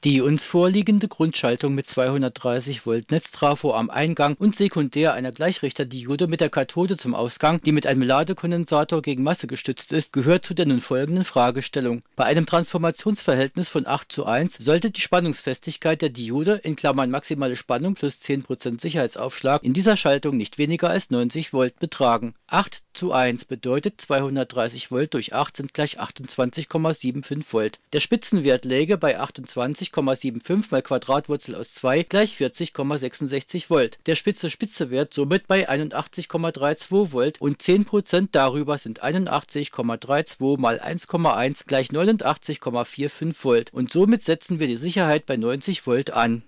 Die uns vorliegende Grundschaltung mit 230 Volt Netztrafo am Eingang und sekundär einer Gleichrichterdiode mit der Kathode zum Ausgang, die mit einem Ladekondensator gegen Masse gestützt ist, gehört zu der nun folgenden Fragestellung. Bei einem Transformationsverhältnis von 8:1 sollte die Spannungsfestigkeit der Diode in Klammern (maximale Spannung plus 10% Sicherheitsaufschlag) in dieser Schaltung nicht weniger als 90 Volt betragen. 8:1 bedeutet 230 Volt durch 8 sind gleich 28,75 Volt. Der Spitzenwert läge bei 28,75 mal Quadratwurzel aus 2 gleich 40,66 Volt. Der Spitze-Spitze-Wert somit bei 81,32 Volt und 10% darüber sind 81,32 mal 1,1 gleich 89,45 Volt und somit setzen wir die Sicherheit bei 90 Volt an.